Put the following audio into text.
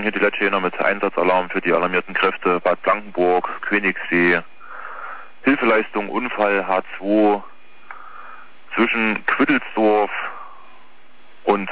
hier die Leccener mit Einsatzalarm für die alarmierten Kräfte Bad Blankenburg, Königssee, Hilfeleistung Unfall H2 zwischen Quittelsdorf und